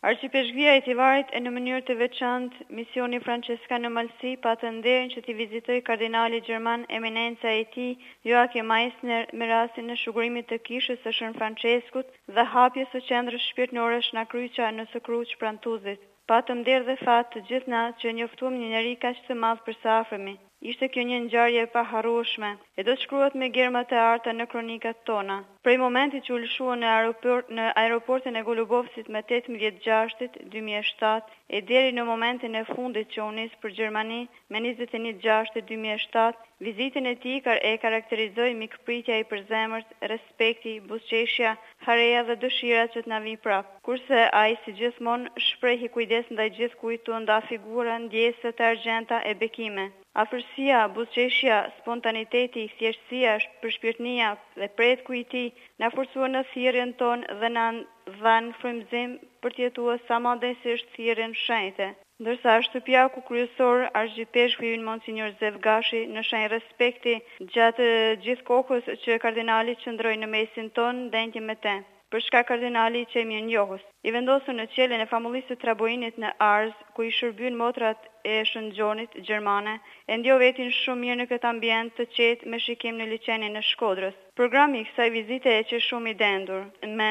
Arqipeshqia e Tivarit e në mënyrë të veçantë misioni franceskan në Malsi pa të nderin që t'i vizitoj kardinali gjerman eminenca e tij Joachim Meissner me rastin e shugurimit të kishës së Shën Franceskut dhe hapjes së qendrës shpirtërore Shna Kryqa në së Kruq Prantuzit. Patëm nder dhe fat të gjithë na që njoftuam një njeri kaq të madh për sa afërmi. Ishte kjo një ngjarje e paharrueshme, e do të shkruhet me gjerma të arta në kronikat tona. Prej momentit që u lëshua në aeroportin e Golubovësit me 18/6/2007 e deri në momentin e fundit që u nis për Gjermani me 21/6/2007, vizitën e tij e karakterizoi mikpritja i përzemërt, respekti, buzëqeshja, hareja dhe dëshira që të na vijë prap. Kurse ai si gjithmonë shprehi kujdes ndaj gjithkujt tu nda figura ndjesë të argjenta e bekime. Afërsia, buzëqeshja, spontaniteti, thjeshtësia, përshpirtënia dhe pretku i tij na forcuan në thirrjen tonë dhe na dhanë frymëzim për të jetuar sa më ndjesisht thirrjen shenjte. Ndërsa shtëpiaku kryesor arqipeshku ynë Monsinjor Zevgashi në shenjë respekti gjatë gjithë kohës që kardinali qëndroi në mesin tonë ndente me te. Për shkak kardinali i qe mirënjohës. I vendosën në qelën e famullisë të Traboinit në Arz, ku i shërbyen motrat e Shëngjonit gjermane, e ndjo vetin shumë mirë në këtë ambient të qetë me shikim në liçenin e Shkodrës. Programi i kësaj vizite e që shumë i dendur. Me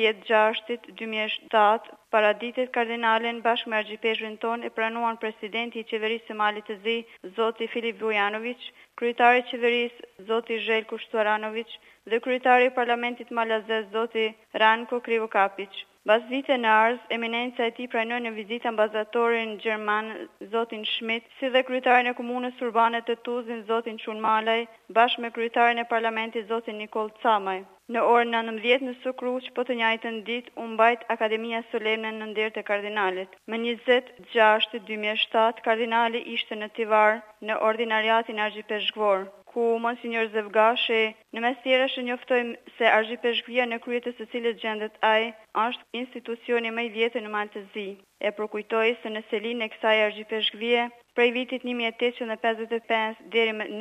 19/6/2007, paraditet kardinalin bashkë me arqipeshkuin ton e pranuan presidenti i qeverisë së Malit të Zi, zoti Filip Vujanović, kryetari i qeverisë, zoti Željko Štuaranović dhe kryetari i parlamentit malazez, zoti Ranko Krivokapić. Pas vite në Arz, eminenca e tij pranoi në vizitë ambasadarin gjerman zotin Schmidt, si dhe kryetarin e komunës urbane të Tuzin zotin Çun Malaj, bashkë me kryetarin e parlamentit zotin Nikol Camaj. Në orën 19 në Sokruq, po të njëjtën ditë, u mbajt Akademia Solemne në nder të kardinalit. Më 20/6/2007, kardinali ishte në Tivar në ordinariatin arqipeshkvor, ku Monsinjor Zevgashi në mes tjerash njoftojmë se arqipeshkvia në krye të së cilës gjendet ai është institucioni më i vjetër në Malë të Zi. E përkujtoi se në selinë e kësaj arqipeshkvie prej vitit 1855 deri në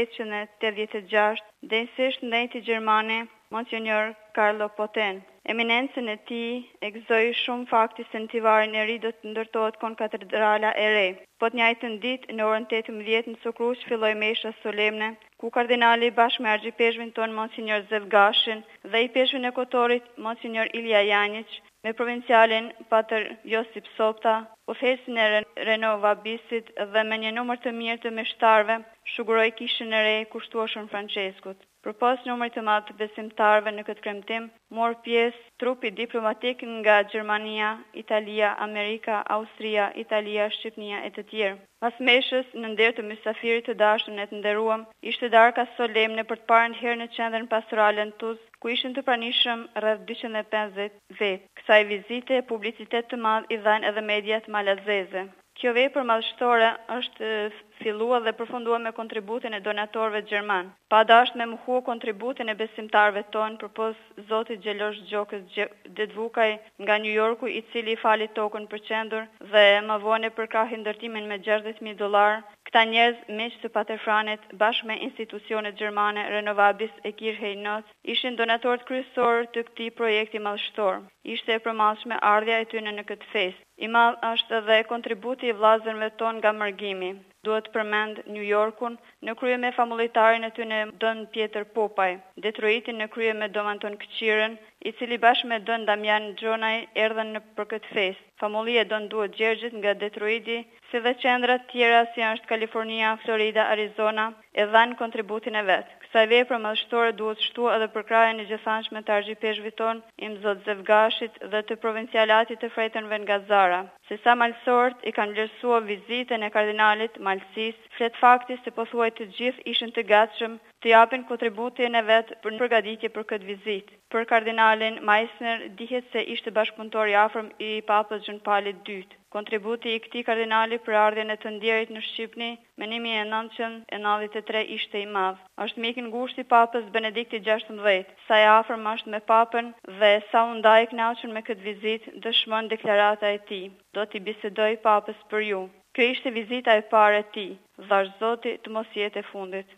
1886, denjësisht ndënti gjermani Monsinjor Carlo Poten. Eminencën e tij e gëzoi shumë fakti se në Tivarin e ri do të ndërtohet konkatedrala e re. Po të njëjtën ditë, në orën 18 në Sokruq filloi mesha solemne, ku kardinali bashkë me arqipeshkuin ton Monsinjor Zevgashin dhe i peshkuin e Kotorit Monsinjor Ilja Janjić, me provincialin Pater Josip Sopta, udhëheqësin e Reno Vabisit dhe me një numër të mirë të meshtarëve, shuguroi kishën e re kushtuar Shën Franceskut. Përpas numrit të madh të besimtarëve në këtë kremtim, mor pjesë trupi diplomatik nga Gjermania, Italia, Amerika, Austria, Italia, Shqipnia e të tjerë. Pas meshës, në nder të mysafirit të dashur e të nderuam, ishte darka solemne për të parë herë në qendrën pastorale në Tuz, ku ishin të pranishëm rreth 250 vetë. Kësaj vizite publicitet të madh i dhanë edhe mediat malazeze. Kjo vepër madhështore është filluar dhe përfunduar me kontributin e donatorëve gjerman. Pa dashur me mohu kontributin e besimtarëve tonë përpos zotit Gjelosh Gjokës Dedvukaj nga New Yorku, i cili i fali tokën për qendër dhe më vonë përkrahi ndërtimin me $60,000. Këta njerëz miq të Patefranit bashkë me institucionet gjermane Renovabis e Kirchej Not ishin donatorët kryesorë të këtij projekti madhështor. Ishte e përmallshme ardhja e tyre në këtë festë. I madh është edhe kontributi i vllazërve ton nga Mërgimi. Duhet përmend New Yorkun në krye me famullitarin e tyre Don Pjetër Popaj, Detroitin në krye me Don Anton Këqiren, i cili bashkë me Don Damian Gjonaj erdhën për këtë festë. Famullia e Don Duo Gjergjit nga Detroiti, si dhe qendra të tjera si është Kalifornia, Florida, Arizona, e dhanë kontributin e vet. Kësaj vepre madhështore duhet shtuar edhe përkrahjen e gjithanshme të arqipeshkuvit ton, Imzot Zevgashit dhe të provincialatit të frejtënve nga Zara. Se sa malësorët i kanë vlerësuar vizitën e kardinalit Malësisë, flet fakti se pothuaj të gjithë ishin të gatshëm të japin kontributin e vet për përgatitje për këtë vizitë. Për kardinalin Meissner dihet se ishte bashkëpunëtor i afërm i Papës Gjën Palit II. Kontributi i këtij kardinali për ardhjen e të ndjerit në Shqipëni me 1993 ishte i madh. Është mik i ngushtë i Papës Benedikti XVI, sa i afërm është me Papën dhe sa u nda i kënaqur me këtë vizitë, dëshmon deklarata e tij. Do t'i bisedoj Papës për ju. Kjo ishte vizita e parë e tij. Dhash Zoti të mos jetë e fundit.